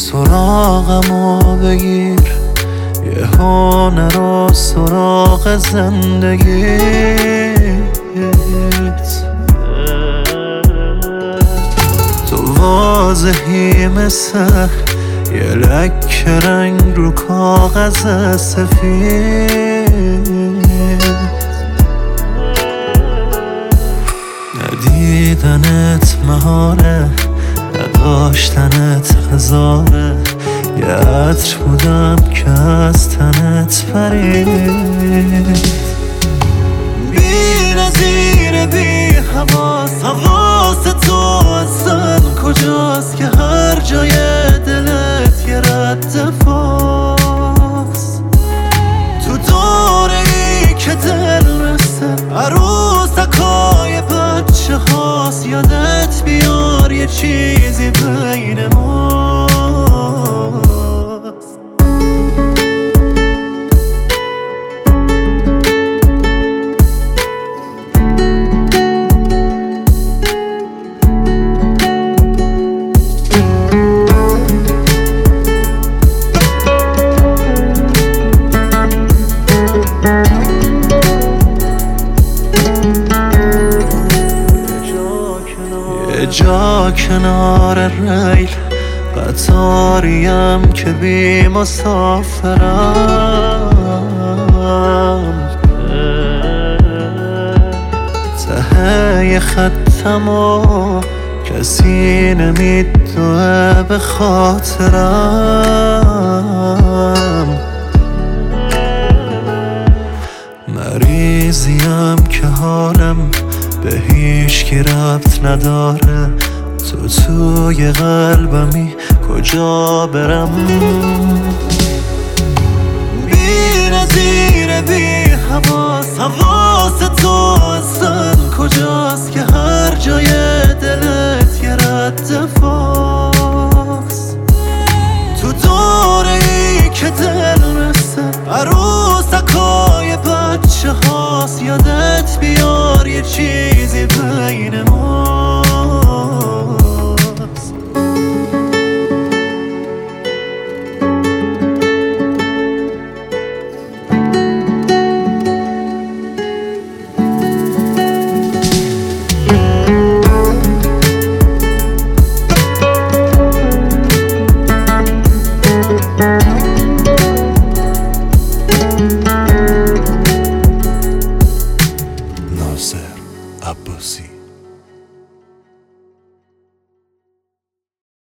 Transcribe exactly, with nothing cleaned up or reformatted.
سراغمو بگیر، یه هنر و سراغ زندگیت. تو واضحی مثل یه لکه رنگ رو کاغذ سفید. ندیدنت مهاره، نداشتنت هزاره، یه عطر بودم که از تنت پرید. بی نظیر بی حواس، حواس تو اصلا کجاست که هر جای دلت یه رد فاست. تو دوره ای که دل مثل عروسکای بچه هاست، یادت بیار یه چیزی بین ماست. یه جا کنار ریل، قطاریم که بی مسافرم. ته خطم و کسی نمیدوه به خاطرم. مریضیم که حالم به هیچ کی ربط نداره، تو توی قلبمی کجا برم؟ بی نظیر بی حواس، حواس تو اصلا کجاست که هر جای دلت یه رد فاست. تو دوره ای که دل مثل عروسکای بچه هاست، یادت بیار یه چیزی بین ماست. ناصر عباسی.